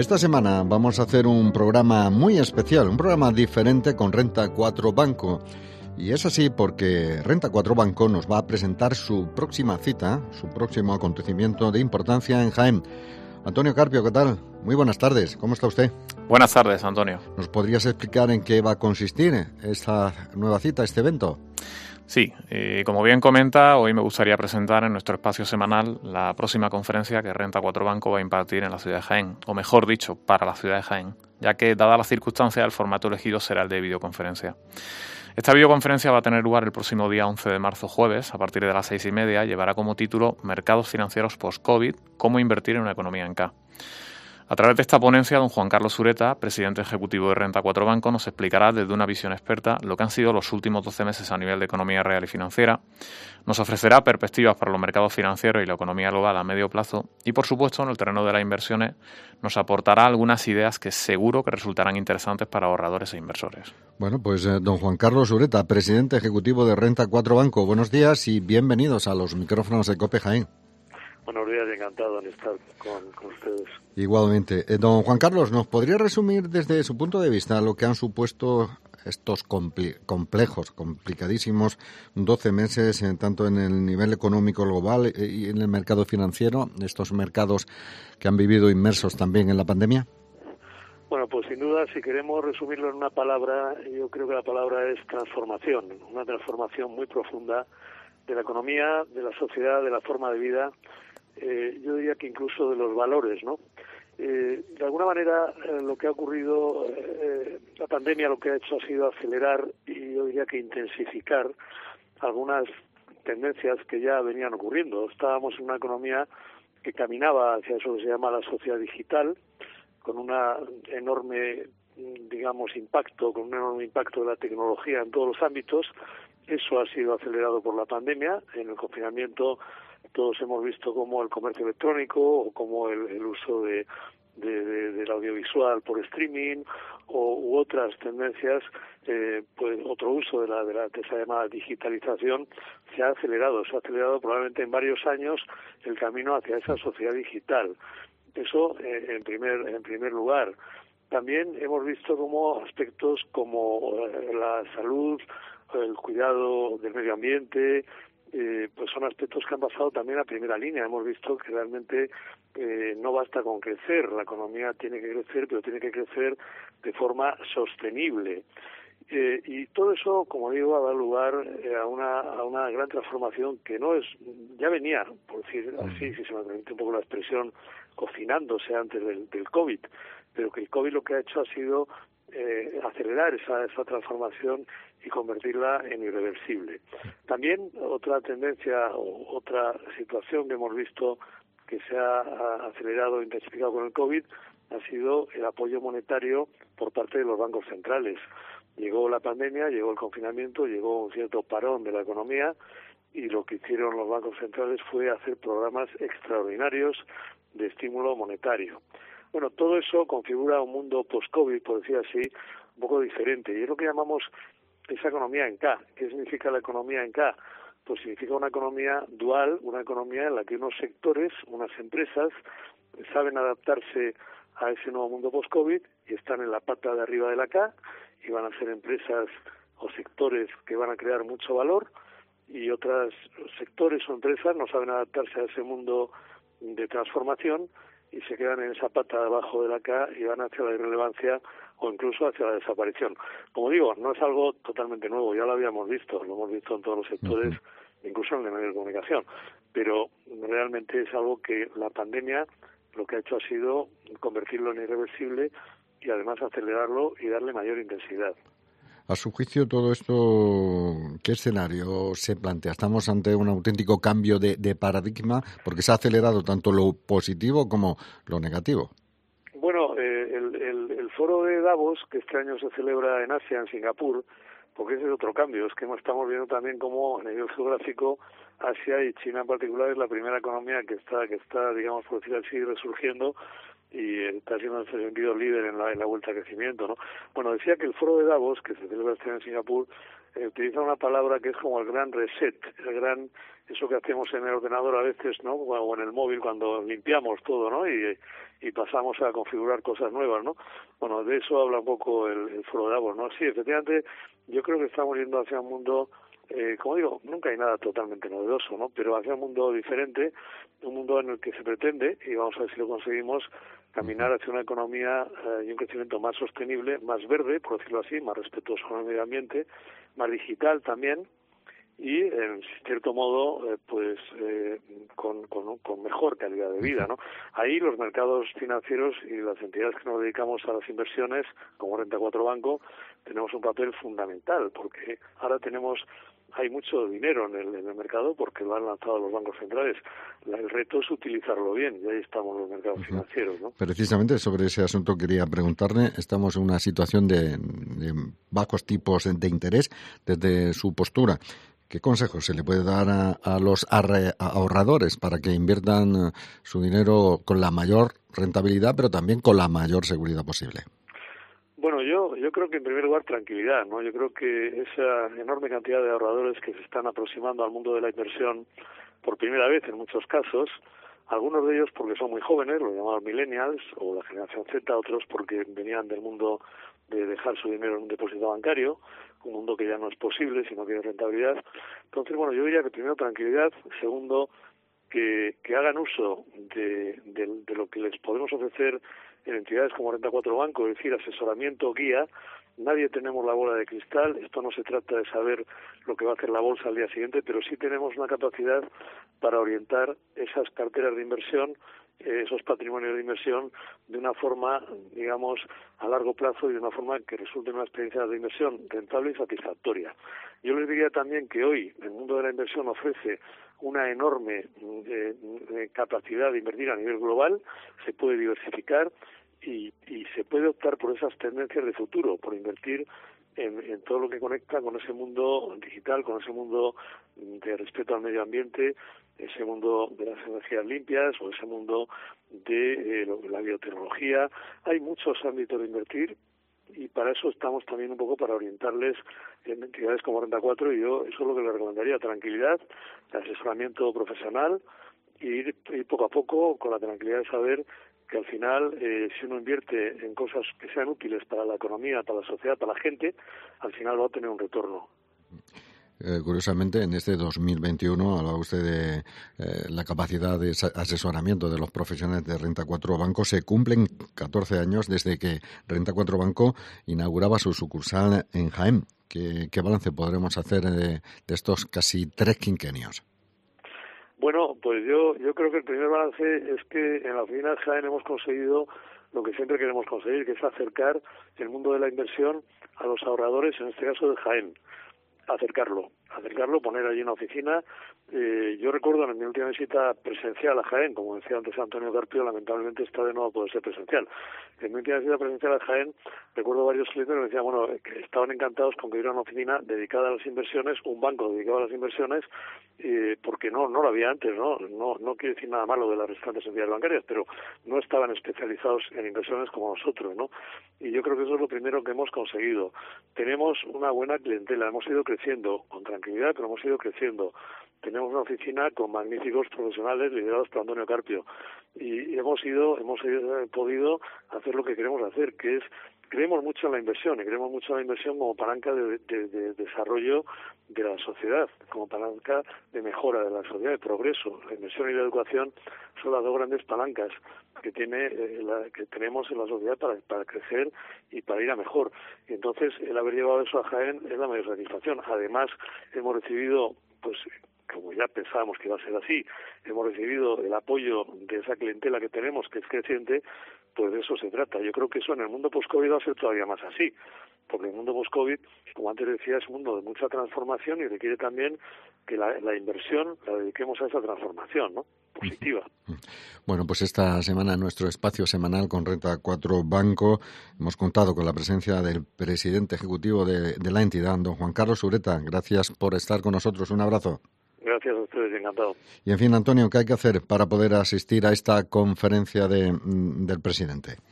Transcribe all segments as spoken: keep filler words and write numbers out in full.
Esta semana vamos a hacer un programa muy especial, un programa diferente con Renta cuatro Banco. Y es así porque Renta cuatro Banco nos va a presentar su próxima cita, su próximo acontecimiento de importancia en Jaén. Antonio Carpio, ¿qué tal? Muy buenas tardes, ¿cómo está usted? Buenas tardes, Antonio. ¿Nos podrías explicar en qué va a consistir esta nueva cita, este evento? Sí, eh, como bien comenta, hoy me gustaría presentar en nuestro espacio semanal la próxima conferencia que Renta cuatro Banco va a impartir en la ciudad de Jaén, o mejor dicho, para la ciudad de Jaén, ya que, dada las circunstancias, el formato elegido será el de videoconferencia. Esta videoconferencia va a tener lugar el próximo día once de marzo, jueves, a partir de las seis y media. Llevará como título Mercados financieros post-COVID, cómo invertir en una economía en K. A través de esta ponencia, don Juan Carlos Sureta, presidente ejecutivo de Renta cuatro Banco, nos explicará desde una visión experta lo que han sido los últimos doce meses a nivel de economía real y financiera, nos ofrecerá perspectivas para los mercados financieros y la economía global a medio plazo y, por supuesto, en el terreno de las inversiones, nos aportará algunas ideas que seguro que resultarán interesantes para ahorradores e inversores. Bueno, pues eh, don Juan Carlos Sureta, presidente ejecutivo de Renta cuatro Banco, buenos días y bienvenidos a los micrófonos de COPE Jaén. Buenos días, encantado de estar con, con ustedes. Igualmente. Eh, don Juan Carlos, ¿nos podría resumir desde su punto de vista lo que han supuesto estos compli- complejos, complicadísimos doce meses, eh, tanto en el nivel económico global eh, y en el mercado financiero, estos mercados que han vivido inmersos también en la pandemia? Bueno, pues sin duda, si queremos resumirlo en una palabra, yo creo que la palabra es transformación, una transformación muy profunda de la economía, de la sociedad, de la forma de vida. Eh, yo diría que incluso de los valores, ¿no? Eh, de alguna manera, eh, lo que ha ocurrido, eh, la pandemia lo que ha hecho ha sido acelerar y yo diría que intensificar algunas tendencias que ya venían ocurriendo. Estábamos en una economía que caminaba hacia eso que se llama la sociedad digital, con una enorme, digamos, impacto, con un enorme impacto de la tecnología en todos los ámbitos. Eso ha sido acelerado por la pandemia. En el confinamiento todos hemos visto cómo el comercio electrónico o cómo el, el uso de, de, de, del audiovisual por streaming o u otras tendencias, eh, pues otro uso de la de la de esa llamada digitalización se ha acelerado, se ha acelerado probablemente en varios años el camino hacia esa sociedad digital. Eso eh, en primer en primer lugar. También hemos visto cómo aspectos como eh, la salud, el cuidado del medio ambiente, eh, pues son aspectos que han pasado también a primera línea. Hemos visto que realmente eh, no basta con crecer, la economía tiene que crecer, pero tiene que crecer de forma sostenible. Eh, y todo eso, como digo, ha dado lugar eh, a una a una gran transformación que no es, ya venía, por decir así, si se me permite un poco la expresión, cocinándose antes del, del COVID, pero que el COVID lo que ha hecho ha sido eh, acelerar esa, esa transformación y convertirla en irreversible. También otra tendencia o otra situación que hemos visto que se ha acelerado e intensificado con el COVID ha sido el apoyo monetario por parte de los bancos centrales. Llegó la pandemia, llegó el confinamiento, llegó un cierto parón de la economía y lo que hicieron los bancos centrales fue hacer programas extraordinarios de estímulo monetario. Bueno, todo eso configura un mundo post-COVID, por decir así, un poco diferente. Y es lo que llamamos esa economía en K. ¿Qué significa la economía en K? Pues significa una economía dual, una economía en la que unos sectores, unas empresas, saben adaptarse a ese nuevo mundo post-COVID y están en la pata de arriba de la K y van a ser empresas o sectores que van a crear mucho valor y otros sectores o empresas no saben adaptarse a ese mundo de transformación y se quedan en esa pata de abajo de la K y van hacia la irrelevancia o incluso hacia la desaparición. Como digo, no es algo totalmente nuevo, ya lo habíamos visto, lo hemos visto en todos los sectores, uh-huh. incluso en el medio de comunicación, pero realmente es algo que la pandemia lo que ha hecho ha sido convertirlo en irreversible y además acelerarlo y darle mayor intensidad. A su juicio, todo esto, ¿qué escenario se plantea? ¿Estamos ante un auténtico cambio de, de paradigma? Porque se ha acelerado tanto lo positivo como lo negativo. Bueno, eh, el, el, el foro de Davos, que este año se celebra en Asia, en Singapur, porque ese es otro cambio, es que estamos viendo también cómo a nivel geográfico Asia y China en particular es la primera economía que está, que está, digamos, por decir así, resurgiendo y está siendo en ese sentido líder en la, en la vuelta a crecimiento, ¿no? Bueno, decía que el foro de Davos, que se celebra este año en Singapur, eh, utiliza una palabra que es como el gran reset, el gran, eso que hacemos en el ordenador a veces, ¿no? O en el móvil cuando limpiamos todo, ¿no? Y, y pasamos a configurar cosas nuevas, ¿no? Bueno, de eso habla un poco el, el Foro de Davos, ¿no? Sí, efectivamente, yo creo que estamos yendo hacia un mundo, eh, como digo, nunca hay nada totalmente novedoso, ¿no? Pero hacia un mundo diferente, un mundo en el que se pretende, y vamos a ver si lo conseguimos, caminar hacia una economía eh, y un crecimiento más sostenible, más verde, por decirlo así, más respetuoso con el medio ambiente, más digital también, y en cierto modo eh, pues eh, con, con, con mejor calidad de vida, ¿no? Ahí los mercados financieros y las entidades que nos dedicamos a las inversiones, como Renta cuatro Banco, tenemos un papel fundamental, porque ahora tenemos hay mucho dinero en el, en el mercado porque lo han lanzado los bancos centrales. La, el reto es utilizarlo bien, y ahí estamos los mercados uh-huh. financieros, ¿no? Precisamente sobre ese asunto quería preguntarle. Estamos en una situación de, de bajos tipos de interés desde su postura. ¿Qué consejos se le puede dar a, a los arre, a ahorradores para que inviertan su dinero con la mayor rentabilidad, pero también con la mayor seguridad posible? Bueno, yo yo creo que en primer lugar tranquilidad, ¿no? Yo creo que esa enorme cantidad de ahorradores que se están aproximando al mundo de la inversión por primera vez en muchos casos, algunos de ellos porque son muy jóvenes, los llamados millennials o la generación Z, otros porque venían del mundo de dejar su dinero en un depósito bancario, un mundo que ya no es posible, sino que hay rentabilidad. Entonces, bueno, yo diría que primero tranquilidad, segundo, que, que hagan uso de, de, de lo que les podemos ofrecer en entidades como Renta cuatro Banco, es decir, asesoramiento, guía. Nadie tenemos la bola de cristal, esto no se trata de saber lo que va a hacer la bolsa al día siguiente, pero sí tenemos una capacidad para orientar esas carteras de inversión, esos patrimonios de inversión, de una forma, digamos, a largo plazo y de una forma que resulte una experiencia de inversión rentable y satisfactoria. Yo les diría también que hoy el mundo de la inversión ofrece una enorme eh, capacidad de invertir a nivel global, se puede diversificar y, y se puede optar por esas tendencias de futuro, por invertir en, en todo lo que conecta con ese mundo digital, con ese mundo de respeto al medio ambiente, ese mundo de las energías limpias o ese mundo de eh, la biotecnología. Hay muchos ámbitos de invertir y para eso estamos también un poco para orientarles en entidades como Renta cuatro, y yo eso es lo que les recomendaría: tranquilidad, asesoramiento profesional y ir, ir poco a poco con la tranquilidad de saber que al final, eh, si uno invierte en cosas que sean útiles para la economía, para la sociedad, para la gente, al final va a tener un retorno. Eh, curiosamente, en este dos mil veintiuno hablaba usted de eh, la capacidad de asesoramiento de los profesionales de Renta cuatro Banco. Se cumplen catorce años desde que Renta cuatro Banco inauguraba su sucursal en Jaén. ¿Qué, qué balance podremos hacer de, de estos casi tres quinquenios? Bueno, pues yo yo creo que el primer balance es que en la oficina de Jaén hemos conseguido lo que siempre queremos conseguir, que es acercar el mundo de la inversión a los ahorradores, en este caso de Jaén. acercarlo, acercarlo, poner allí una oficina. Eh, yo recuerdo en mi última visita presencial a Jaén, como decía antes Antonio Carpio, lamentablemente esta vez no va a poder ser presencial. En mi última visita presencial a Jaén, recuerdo varios clientes que me decían, bueno, que estaban encantados con que hubiera una oficina dedicada a las inversiones, un banco dedicado a las inversiones, eh, porque no no lo había antes, ¿no? No no quiero decir nada malo de las restantes entidades bancarias, pero no estaban especializados en inversiones como nosotros, ¿no? Y yo creo que eso es lo primero que hemos conseguido. Tenemos una buena clientela, hemos ido creciendo con tranquilidad, pero hemos ido creciendo. Tenemos una oficina con magníficos profesionales liderados por Antonio Carpio y hemos ido, hemos ido, podido hacer lo que queremos hacer, que es, creemos mucho en la inversión y creemos mucho en la inversión como palanca de, de, de desarrollo de la sociedad, como palanca de mejora de la sociedad, de progreso. La inversión y la educación son las dos grandes palancas que tiene eh, la, que tenemos en la sociedad para, para crecer y para ir a mejor. Y entonces el haber llevado eso a Jaén es la mayor satisfacción. Además hemos recibido, pues como ya pensábamos que iba a ser así, hemos recibido el apoyo de esa clientela que tenemos, que es creciente, pues de eso se trata. Yo creo que eso en el mundo post-COVID va a ser todavía más así, porque el mundo post-COVID, como antes decía, es un mundo de mucha transformación y requiere también que la, la inversión la dediquemos a esa transformación, ¿no? Positiva. Bueno, pues esta semana en nuestro espacio semanal con Renta cuatro Banco hemos contado con la presencia del presidente ejecutivo de, de la entidad, don Juan Carlos Ureta. Gracias por estar con nosotros. Un abrazo. Gracias a ustedes, encantado. Y en fin, Antonio, ¿qué hay que hacer para poder asistir a esta conferencia de, del presidente?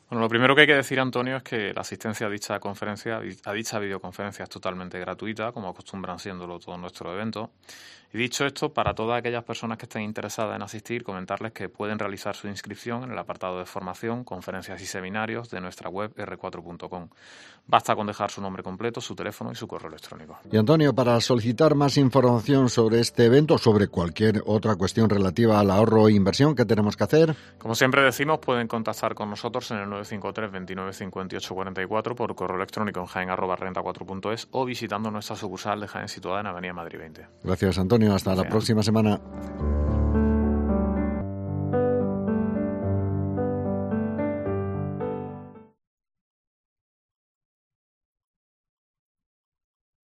Bueno, lo primero que hay que decir, Antonio, es que la asistencia a dicha conferencia, a dicha videoconferencia es totalmente gratuita, como acostumbran siéndolo todos nuestros eventos. Y dicho esto, para todas aquellas personas que estén interesadas en asistir, comentarles que pueden realizar su inscripción en el apartado de formación, conferencias y seminarios de nuestra web erre cuatro punto com. Basta con dejar su nombre completo, su teléfono y su correo electrónico. Y Antonio, para solicitar más información sobre este evento o sobre cualquier otra cuestión relativa al ahorro e inversión, ¿qué tenemos que hacer? Como siempre decimos, pueden contactar con nosotros en el nueve cinco tres, veintinueve cincuenta y ocho cuarenta y cuatro por correo electrónico en jaén arroba renta cuatro punto es o visitando nuestra sucursal de Jaén situada en Avenida Madrid veinte. Gracias, Antonio. Hasta Gracias. La próxima semana.